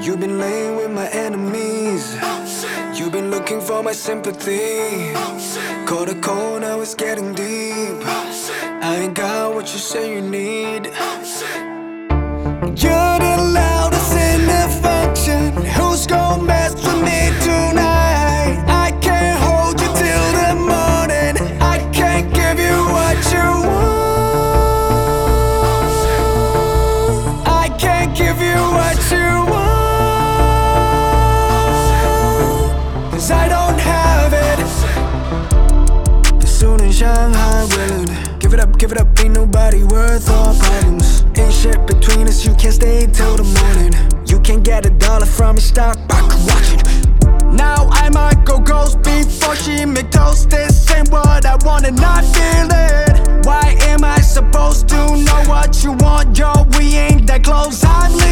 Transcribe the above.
You've been laying with my enemies. You've been looking for my sympathy. Caught a cold, now it's getting deep. I ain't got what you say you need. You're the loudest in the function. Who's gon' mess with me tonight? I can't hold you till the morning. I can't give you what you want. I can't give you what you want. I don't have it. Soon in Shanghai, willing. Give it up, ain't nobody worth our problems. Ain't shit between us, you can't stay till the morning. You can't get $1 from me, stock market watching. Now I might go ghost before she make toast. This ain't what I want and I feel it. Why am I supposed to know what you want? Yo, we ain't that close, I'm leaving.